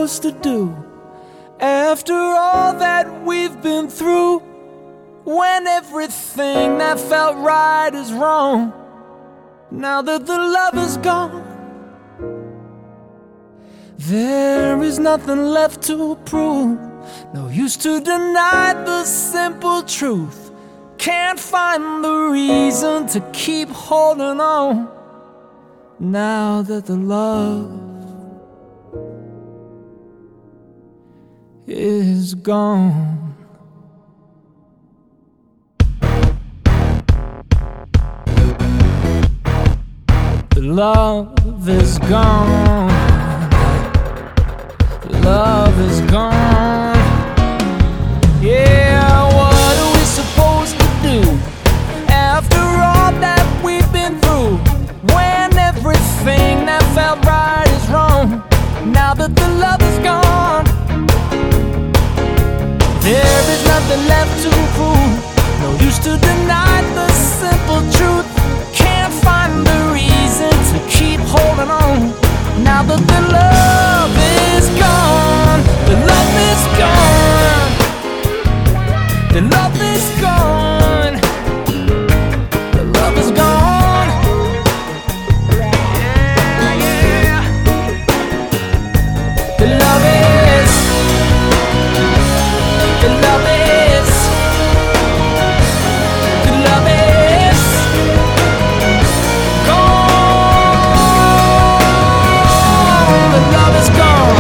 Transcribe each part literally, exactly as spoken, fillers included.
supposed to do after all that we've been through? When everything that felt right is wrong, now that the love is gone, there is nothing left to prove. No use to deny the simple truth. Can't find the reason to keep holding on, now that the love is gone. The love is gone. The love is gone. Yeah, what are we supposed to do after all that we've been through? When everything that felt right is wrong, now that the love is gone, there is nothing left to prove. No use to deny the simple truth. Can't find the reason to keep holding on, now that the love is gone. The love is gone. The love is gone. The love is gone. Yeah, yeah. The love is. The love is. The love is gone. The love is gone.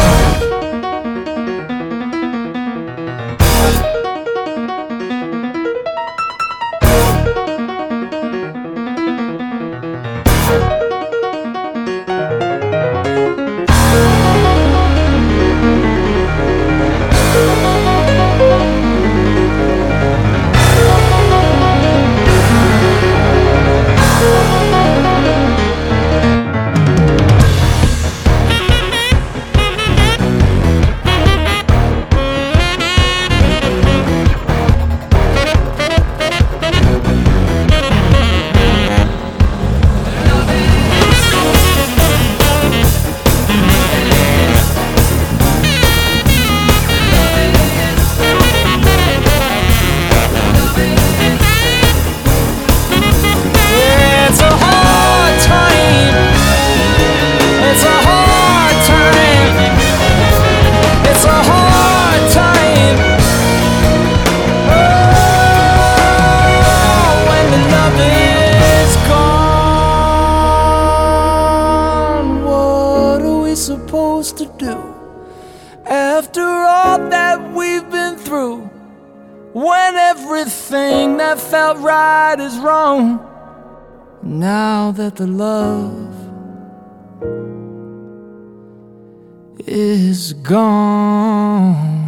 Supposed to do after all that we've been through? When everything that felt right is wrong, now that the love is gone.